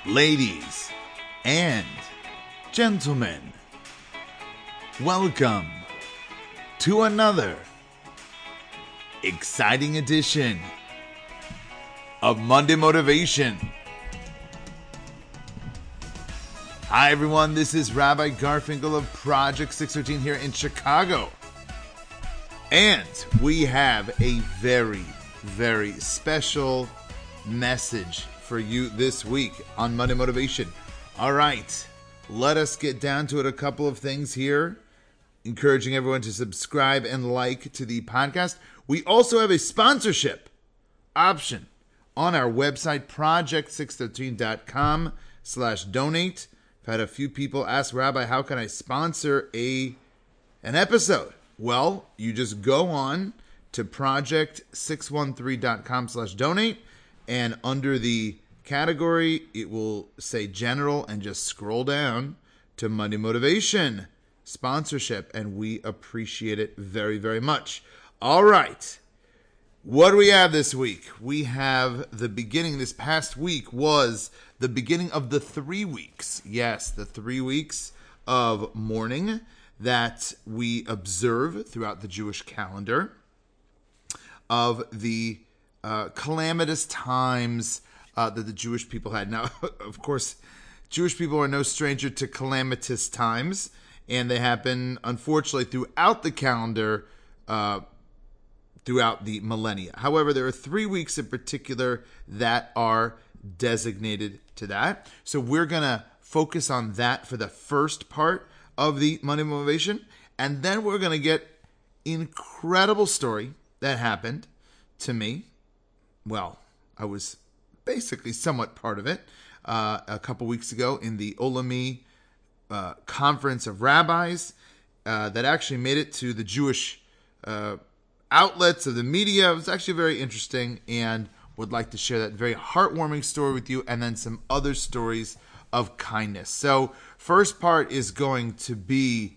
Ladies and gentlemen, welcome to another exciting edition of Monday Motivation. Hi everyone, this is Rabbi Garfinkel of Project 613 here in Chicago. And we have a very, very special message for you this week on Monday Motivation. All right, let us get down to it. A couple of things here. Encouraging everyone to subscribe and like to the podcast. We also have a sponsorship option on our website, project613.com/donate. I've had a few people ask, Rabbi, how can I sponsor an episode? Well, you just go on to project613.com/donate, and under the category, it will say general, and just scroll down to Monday Motivation sponsorship, and we appreciate it very, very much. All right. What do we have this week? We have the beginning. This past week was the beginning of the 3 weeks. Yes, the 3 weeks of mourning that we observe throughout the Jewish calendar of the calamitous times that the Jewish people had. Now, of course, Jewish people are no stranger to calamitous times, and they happen, unfortunately, throughout the calendar, throughout the millennia. However, there are 3 weeks in particular that are designated to that. So we're going to focus on that for the first part of the Monday Motivation, and then we're going to get incredible story that happened to me. Well, I was basically somewhat part of it a couple weeks ago in the Olami Conference of Rabbis that actually made it to the Jewish outlets of the media. It was actually very interesting, and would like to share that very heartwarming story with you, and then some other stories of kindness. So first part is going to be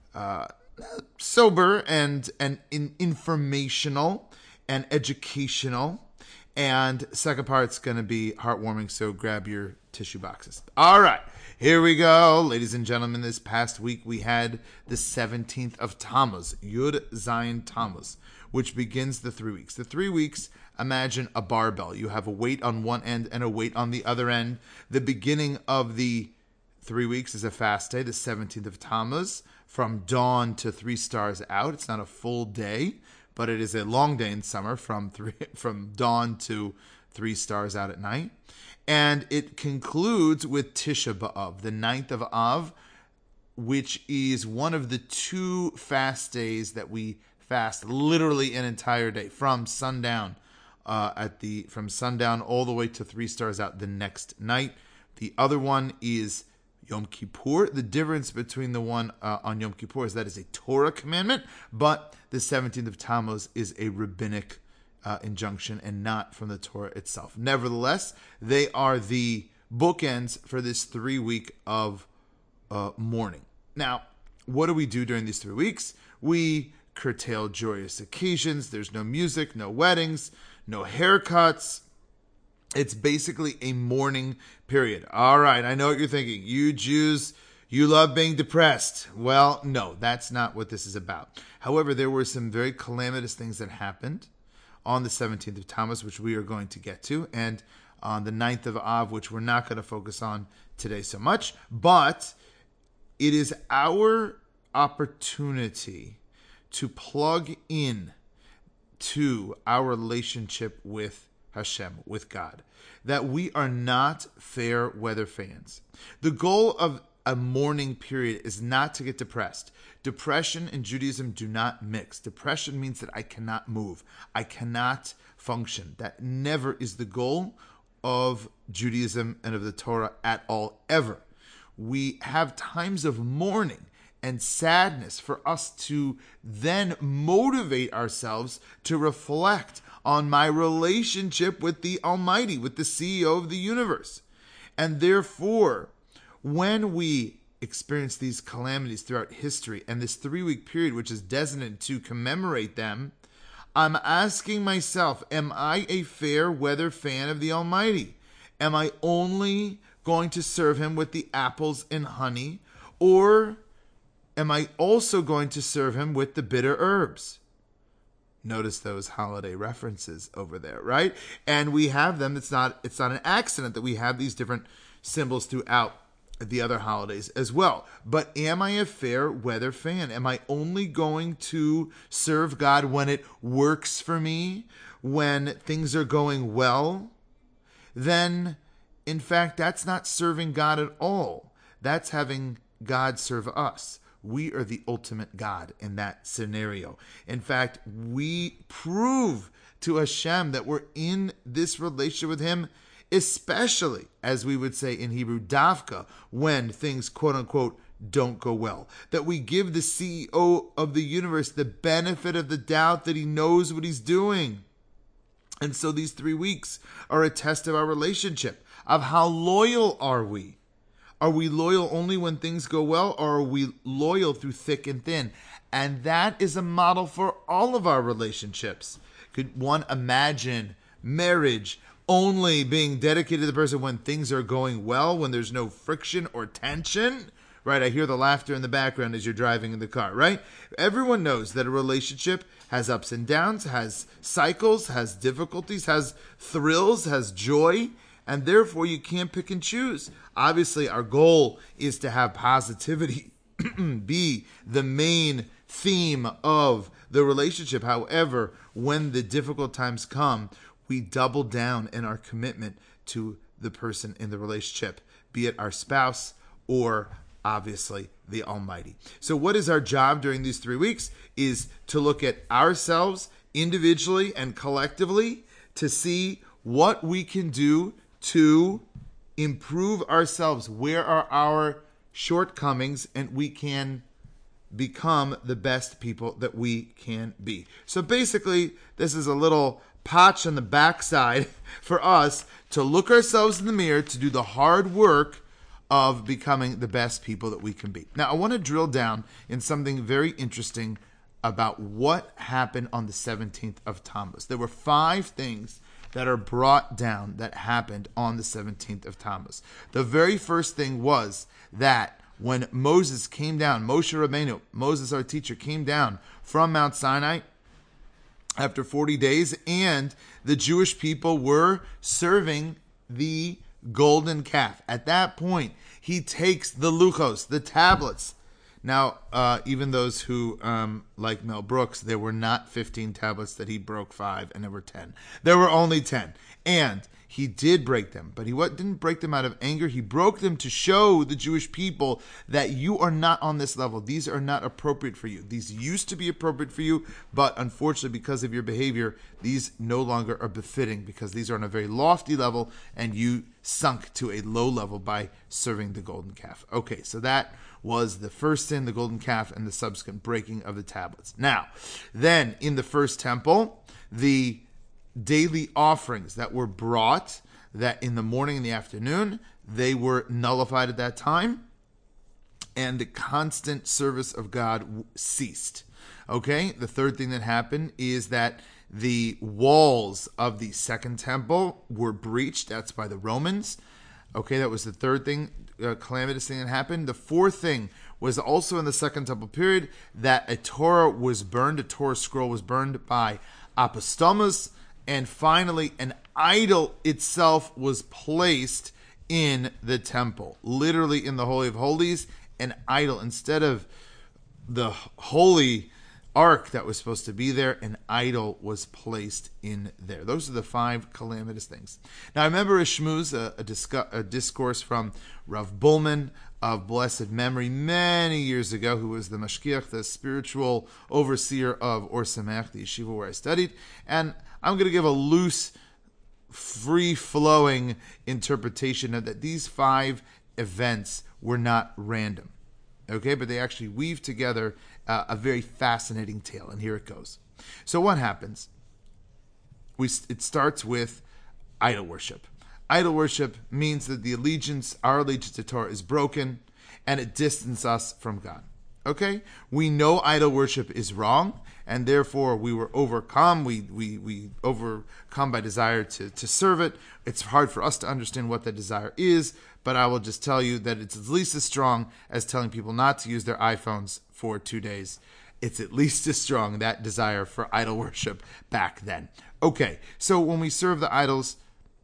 sober and informational and educational. And second part's going to be heartwarming, so grab your tissue boxes. All right, here we go. Ladies and gentlemen, this past week we had the 17th of Tammuz, Yud Zayin Tammuz, which begins the 3 weeks. The 3 weeks, imagine a barbell. You have a weight on one end and a weight on the other end. The beginning of the 3 weeks is a fast day, the 17th of Tammuz, from dawn to 3 stars out. It's not a full day, but it is a long day in summer from dawn to 3 stars out at night. And it concludes with Tisha B'Av, the 9th of Av, which is one of the 2 fast days that we fast literally an entire day from sundown from sundown all the way to 3 stars out the next night. The other one is Yom Kippur. The difference between the one on Yom Kippur is that is a Torah commandment, but the 17th of Tammuz is a rabbinic injunction and not from the Torah itself. Nevertheless, they are the bookends for this 3 week of mourning. Now, what do we do during these 3 weeks? We curtail joyous occasions. There's no music, no weddings, no haircuts. It's basically a mourning period. All right, I know what you're thinking. You Jews, you love being depressed. Well, no, that's not what this is about. However, there were some very calamitous things that happened on the 17th of Tammuz, which we are going to get to, and on the 9th of Av, which we're not going to focus on today so much. But it is our opportunity to plug in to our relationship with Hashem, with God, that we are not fair weather fans. The goal of a mourning period is not to get depressed. Depression and Judaism do not mix. Depression means that I cannot move. I cannot function. That never is the goal of Judaism and of the Torah at all, ever. We have times of mourning and sadness for us to then motivate ourselves to reflect on my relationship with the Almighty, with the CEO of the universe. And therefore, when we experience these calamities throughout history and this 3 week period, which is designated to commemorate them, I'm asking myself, am I a fair weather fan of the Almighty? Am I only going to serve him with the apples and honey, or am I also going to serve him with the bitter herbs? Notice those holiday references over there, right? And we have them. It's not an accident that we have these different symbols throughout the other holidays as well. But am I a fair weather fan? Am I only going to serve God when it works for me, when things are going well? Then, in fact, that's not serving God at all. That's having God serve us. We are the ultimate God in that scenario. In fact, we prove to Hashem that we're in this relationship with him, especially, as we would say in Hebrew, davka, when things, quote unquote, don't go well. That we give the CEO of the universe the benefit of the doubt that he knows what he's doing. And so these 3 weeks are a test of our relationship, of how loyal are we? Are we loyal only when things go well, or are we loyal through thick and thin? And that is a model for all of our relationships. Could one imagine marriage only being dedicated to the person when things are going well, when there's no friction or tension? Right, I hear the laughter in the background as you're driving in the car, right? Everyone knows that a relationship has ups and downs, has cycles, has difficulties, has thrills, has joy, and therefore you can't pick and choose. Obviously, our goal is to have positivity be the main theme of the relationship. However, when the difficult times come, we double down in our commitment to the person in the relationship, be it our spouse or obviously the Almighty. So what is our job during these 3 weeks is to look at ourselves individually and collectively to see what we can do to improve ourselves. Where are our shortcomings, and we can become the best people that we can be. So basically, this is a little patch on the backside for us to look ourselves in the mirror, to do the hard work of becoming the best people that we can be. Now, I want to drill down in something very interesting about what happened on the 17th of Tammuz. There were 5 things that are brought down that happened on the 17th of Tammuz. The very first thing was that when Moses came down, Moshe Rabbeinu, Moses our teacher, came down from Mount Sinai after 40 days, and the Jewish people were serving the golden calf. At that point, he takes the luchos, the tablets. Now, even those who, like Mel Brooks, there were not 15 tablets that he broke 5, and there were 10. There were only 10. And he did break them, but he didn't break them out of anger. He broke them to show the Jewish people that you are not on this level. These are not appropriate for you. These used to be appropriate for you, but unfortunately, because of your behavior, these no longer are befitting, because these are on a very lofty level, and you sunk to a low level by serving the golden calf. Okay, so that was the first sin, the golden calf, and the subsequent breaking of the tablets. Now, then in the first temple, the daily offerings that were brought, that in the morning and the afternoon, they were nullified at that time, and the constant service of God ceased. Okay, the third thing that happened is that the walls of the second temple were breached. That's by the Romans. Okay, that was the third thing, calamitous thing that happened. The fourth thing was also in the second temple period, that a Torah was burned, a Torah scroll was burned by apostomus. And finally, an idol itself was placed in the temple, literally in the Holy of Holies. An idol, instead of the holy ark that was supposed to be there, an idol was placed in there. Those are the 5 calamitous things. Now, I remember a shmooze, a discourse from Rav Bullman of blessed memory many years ago, who was the mashkiach, the spiritual overseer of Or Samech, the yeshiva where I studied. And I'm going to give a loose, free-flowing interpretation of that these 5 events were not random. Okay, but they actually weave together a very fascinating tale, and here it goes. So what happens? It starts with idol worship. Idol worship means that our allegiance to Torah is broken, and it distances us from God. Okay? We know idol worship is wrong, and therefore we were overcome. We overcome by desire to serve it. It's hard for us to understand what that desire is, but I will just tell you that it's at least as strong as telling people not to use their iPhones for 2 days. It's at least as strong, that desire for idol worship back then. Okay, so when we serve the idols,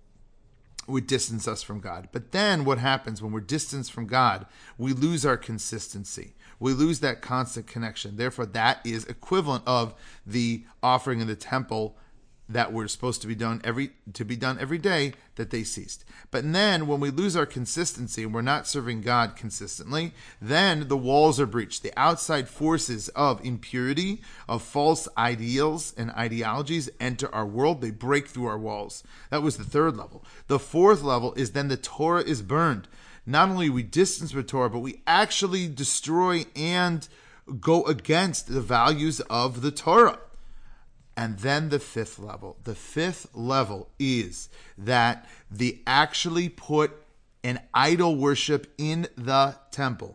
we distance us from God. But then what happens when we're distanced from God? We lose our consistency. We lose that constant connection. Therefore, that is equivalent of the offering in the temple that were supposed to be done every day, that they ceased. But then when we lose our consistency and we're not serving God consistently, then the walls are breached. The outside forces of impurity, of false ideals and ideologies enter our world. They break through our walls. That was the third level. The fourth level is then the Torah is burned. Not only we distance with Torah, but we actually destroy and go against the values of the Torah. And then the fifth level. The fifth level is that they actually put an idol worship in the temple.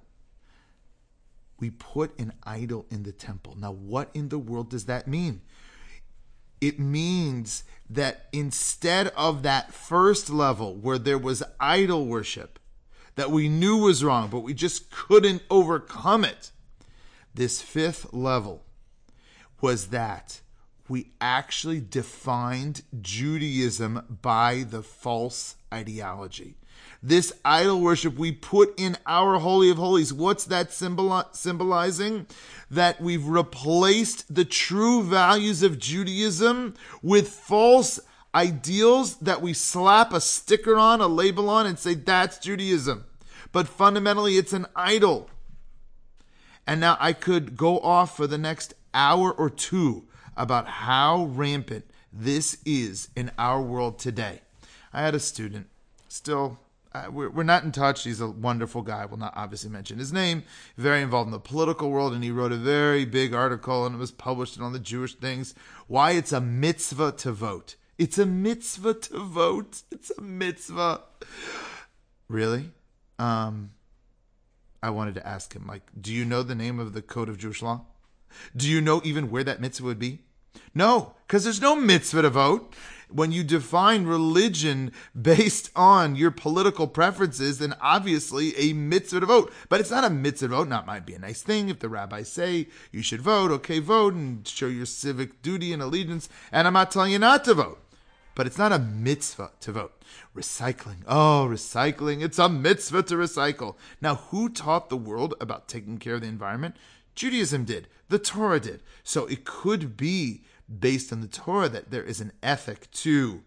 We put an idol in the temple. Now, what in the world does that mean? It means that instead of that first level where there was idol worship that we knew was wrong, but we just couldn't overcome it, this fifth level was that we actually defined Judaism by the false ideology. This idol worship we put in our Holy of Holies. What's that symbolizing? That we've replaced the true values of Judaism with false ideals that we slap a sticker on, a label on, and say that's Judaism. But fundamentally, it's an idol. And now I could go off for the next hour or two about how rampant this is in our world today. I had a student, still, we're not in touch. He's a wonderful guy. Will not obviously mention his name. Very involved in the political world, and he wrote a very big article, and it was published in all the Jewish things. Why it's a mitzvah to vote. It's a mitzvah to vote. It's a mitzvah. Really? I wanted to ask him, do you know the name of the Code of Jewish Law? Do you know even where that mitzvah would be? No, because there's no mitzvah to vote. When you define religion based on your political preferences, then obviously a mitzvah to vote. But it's not a mitzvah to vote. Now, it might be a nice thing if the rabbis say you should vote. Okay, vote and show your civic duty and allegiance. And I'm not telling you not to vote. But it's not a mitzvah to vote. Recycling. Oh, recycling. It's a mitzvah to recycle. Now, who taught the world about taking care of the environment? Judaism did. The Torah did. So it could be based on the Torah that there is an ethic to,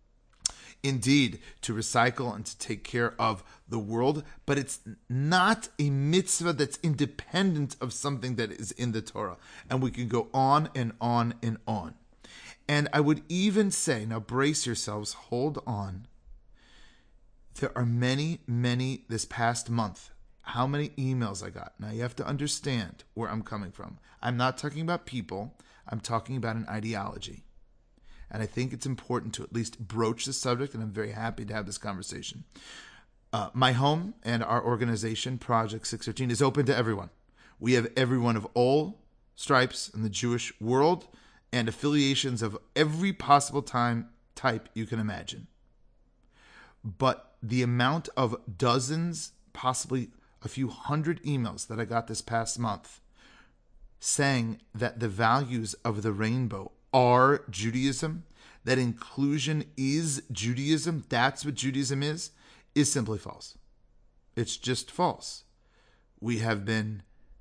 indeed, to recycle and to take care of the world. But it's not a mitzvah that's independent of something that is in the Torah. And we can go on and on and on. And I would even say, now brace yourselves, hold on. There are many this past month. How many emails I got. Now you have to understand where I'm coming from. I'm not talking about people. I'm talking about an ideology. And I think it's important to at least broach the subject, and I'm very happy to have this conversation. My home and our organization, Project 613, is open to everyone. We have everyone of all stripes in the Jewish world and affiliations of every possible type you can imagine. But the amount of dozens, possibly a few hundred emails that I got this past month saying that the values of the rainbow are Judaism, that inclusion is Judaism, that's what Judaism is simply false. It's just false. We have been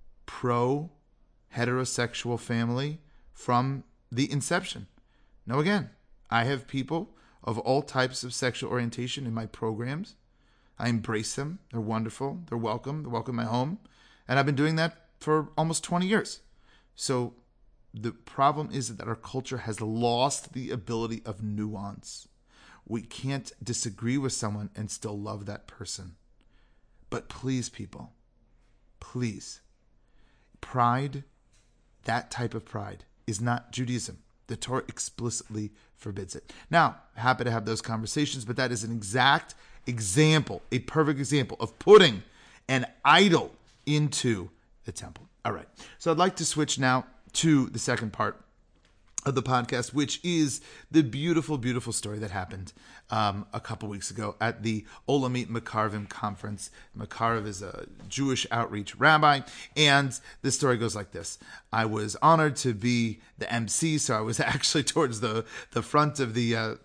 pro-heterosexual family from the inception. Now again, I have people of all types of sexual orientation in my programs. I embrace them. They're wonderful. They're welcome. They're welcome in my home. And I've been doing that for almost 20 years. So the problem is that our culture has lost the ability of nuance. We can't disagree with someone and still love that person. But please, people, please, pride, that type of pride, is not Judaism. The Torah explicitly forbids it. Now, happy to have those conversations, but that is an exact example, a perfect example of putting an idol into the temple. All right. So I'd like to switch now to the second part of the podcast, which is the beautiful, beautiful story that happened a couple weeks ago at the Olamit Makarvim conference. Makarv is a Jewish outreach rabbi, and this story goes like this. I was honored to be the MC, so I was actually towards the front of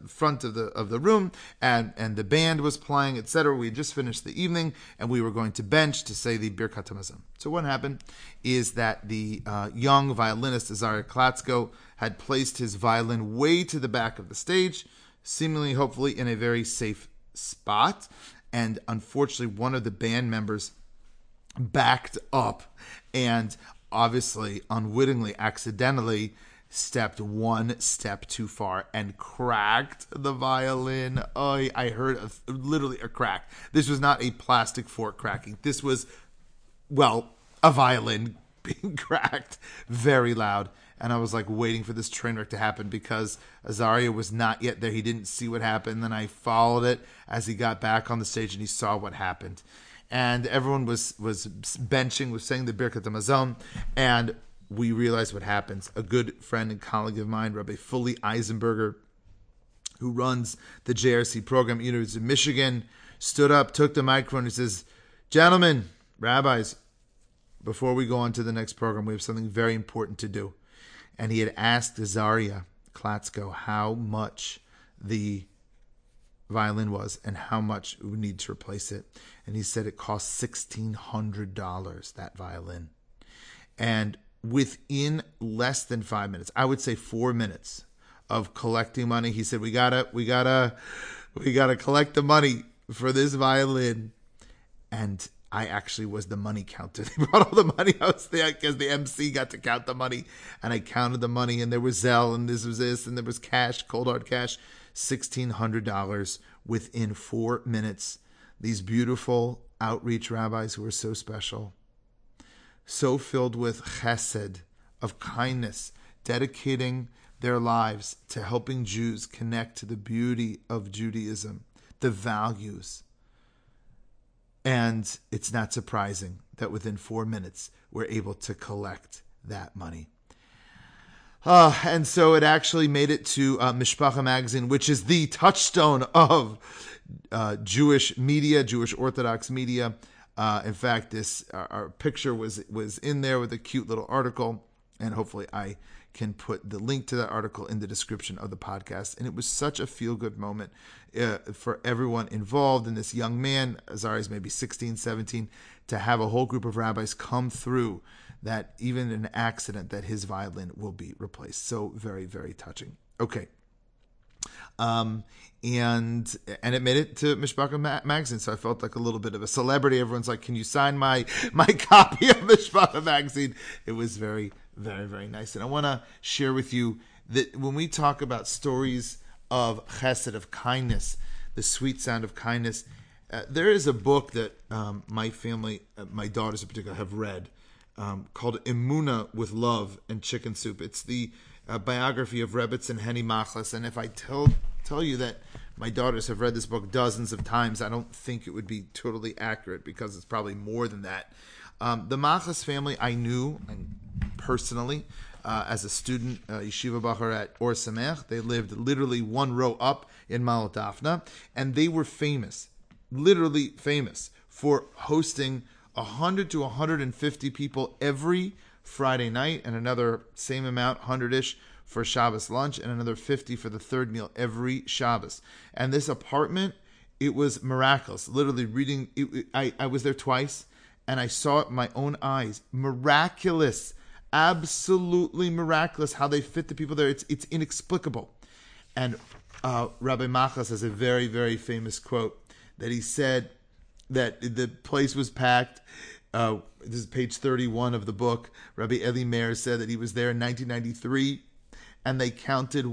the room, and the band was playing, etc. We had just finished the evening, and we were going to bench to say the Birkat HaMazon. So what happened is that the young violinist Azaria Klatsko had placed his violin way to the back of the stage, seemingly, hopefully, in a very safe spot. And unfortunately, one of the band members backed up and obviously, unwittingly, accidentally stepped one step too far and cracked the violin. Oh, I heard literally a crack. This was not a plastic fork cracking. This was, well, a violin being cracked very loud. And I was like waiting for this train wreck to happen because Azaria was not yet there. He didn't see what happened. Then I followed it as he got back on the stage and he saw what happened. And everyone was benching, was saying the Birkat HaMazon, and we realized what happens. A good friend and colleague of mine, Rabbi Fully Eisenberger, who runs the JRC program at University of Michigan, stood up, took the microphone, and says, "Gentlemen, rabbis, before we go on to the next program, we have something very important to do." And he had asked Azaria Klatsko how much the violin was and how much we would need to replace it. And he said it cost $1,600, that violin. And within less than 5 minutes, I would say 4 minutes of collecting money, he said, we gotta collect the money for this violin. And I actually was the money counter. They brought all the money. I was there because the MC got to count the money. And I counted the money, and there was Zelle, and this was this, and there was cash, cold hard cash, $1,600 within 4 minutes. These beautiful outreach rabbis who are so special, so filled with chesed, of kindness, dedicating their lives to helping Jews connect to the beauty of Judaism, the values. And it's not surprising that within 4 minutes, we're able to collect that money. And so it actually made it to Mishpacha magazine, which is the touchstone of Jewish media, Jewish Orthodox media. In fact, our picture was in there with a cute little article, and hopefully I can put the link to that article in the description of the podcast. And it was such a feel-good moment for everyone involved. And this young man, Azari's maybe 16, 17, to have a whole group of rabbis come through that even in an accident that his violin will be replaced. So very, very touching. Okay. And it made it to Mishpacha magazine, so I felt like a little bit of a celebrity. Everyone's like, "Can you sign my copy of Mishpacha magazine?" It was very, very, very nice. And I want to share with you that when we talk about stories of chesed, of kindness, the sweet sound of kindness, there is a book that my family, my daughters in particular, have read called Emunah with Love and Chicken Soup. It's the biography of Rebbetzin Henny Machlis. And if I tell you that my daughters have read this book dozens of times, I don't think it would be totally accurate because it's probably more than that. The Machlis family I knew personally as a student, Yeshiva Bachar at Or Samech. They lived literally one row up in Ma'alot Dafna, and they were famous, literally famous, for hosting 100 to 150 people every Friday night, and another same amount, 100-ish, for Shabbos lunch, and another 50 for the third meal every Shabbos. And this apartment, it was miraculous. Literally reading, I was there twice, and I saw it with my own eyes. Miraculous. Absolutely miraculous how they fit the people there. It's inexplicable. And Rabbi Machlis has a very, very famous quote that he said that the place was packed. This is page 31 of the book. Rabbi Eli Meir said that he was there in 1993, and they counted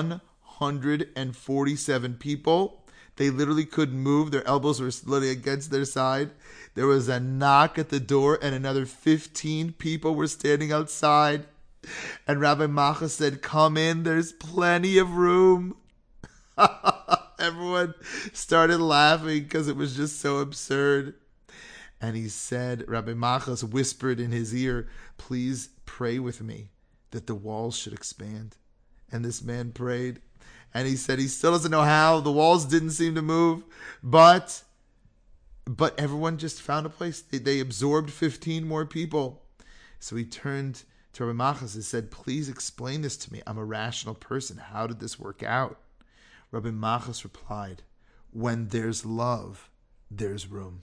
147 people. They literally couldn't move. Their elbows were literally against their side. There was a knock at the door, and another 15 people were standing outside. And Rabbi Machlis said, "Come in, there's plenty of room." Everyone started laughing because it was just so absurd. And he said, Rabbi Machas whispered in his ear, please pray with me that the walls should expand. And this man prayed. And he said he still doesn't know how. The walls didn't seem to move. But everyone just found a place. They absorbed 15 more people. So he turned to Rabbi Machas and said, please explain this to me. I'm a rational person. How did this work out? Rabbi Machas replied, when there's love, there's room.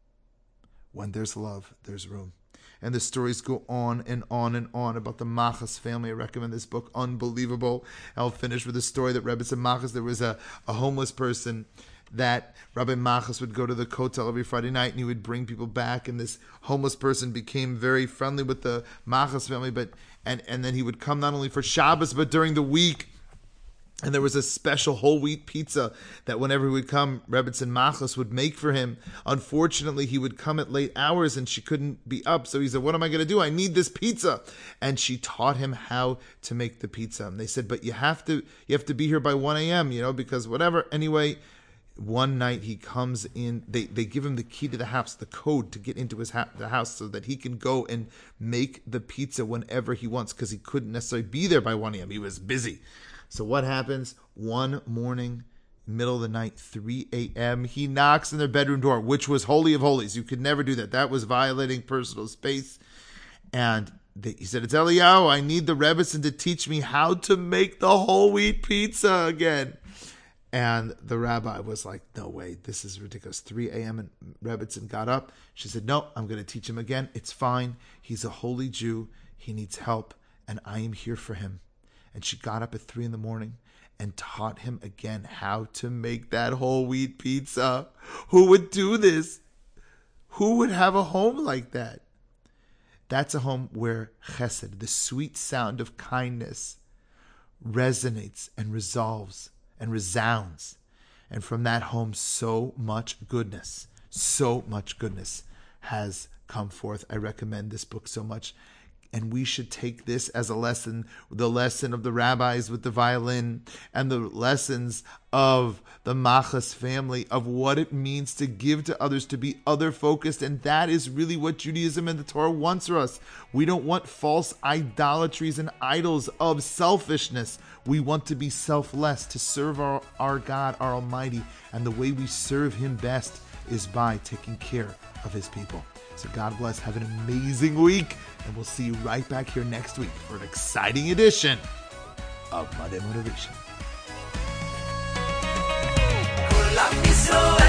When there's love, there's room. And the stories go on and on and on about the Machas family. I recommend this book, unbelievable. I'll finish with a story that Rebbe Machas, there was a homeless person that Rabbi Machas would go to the Kotel every Friday night and he would bring people back, and this homeless person became very friendly with the Machas family, and then he would come not only for Shabbos but during the week. And there was a special whole wheat pizza that whenever he would come, Rebbetzin Machas would make for him. Unfortunately, he would come at late hours and she couldn't be up. So he said, what am I going to do? I need this pizza. And she taught him how to make the pizza. And they said, but you have to be here by 1 a.m., because whatever. Anyway, one night he comes in, they give him the key to the house, the code to get into the house so that he can go and make the pizza whenever he wants, because he couldn't necessarily be there by 1 a.m. He was busy. So what happens? One morning, middle of the night, 3 a.m., he knocks on their bedroom door, which was Holy of Holies. You could never do that. That was violating personal space. And he said, it's Eliyahu. I need the Rebbetzin to teach me how to make the whole wheat pizza again. And the rabbi was like, no way, this is ridiculous. 3 a.m. and Rebbetzin got up. She said, no, I'm going to teach him again. It's fine. He's a holy Jew. He needs help, and I am here for him. And she got up at 3 a.m. and taught him again how to make that whole wheat pizza. Who would do this? Who would have a home like that? That's a home where chesed, the sweet sound of kindness, resonates and resolves and resounds. And from that home, so much goodness has come forth. I recommend this book so much. And we should take this as a lesson, the lesson of the rabbis with the violin and the lessons of the Machas family of what it means to give to others, to be other-focused. And that is really what Judaism and the Torah wants for us. We don't want false idolatries and idols of selfishness. We want to be selfless, to serve our God, our Almighty. And the way we serve Him best is by taking care of His people. So God bless. Have an amazing week. And we'll see you right back here next week for an exciting edition of Monday Motivation.